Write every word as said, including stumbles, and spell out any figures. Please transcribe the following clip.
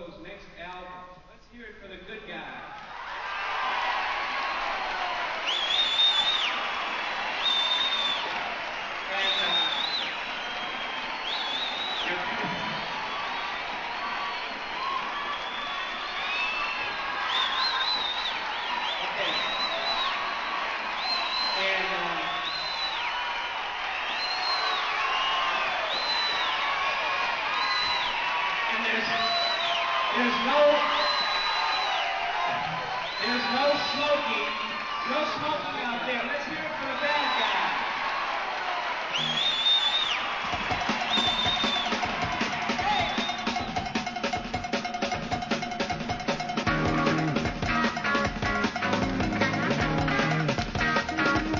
Coco's next album. Let's hear it for the good guy. And, uh, you're beautiful. Okay. And, uh, and there's, there's no, there's no smoking, no smoking out there. Let's